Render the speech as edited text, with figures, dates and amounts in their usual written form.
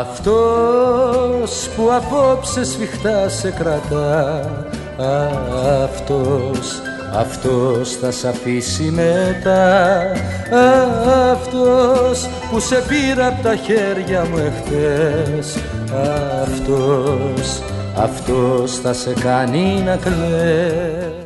Αυτός που απόψε σφιχτά σε κρατά, αυτός θα σ' αφήσει μετά. Αυτός που σε πήρα απ' τα χέρια μου εχθές, αυτός θα σε κάνει να κλαις.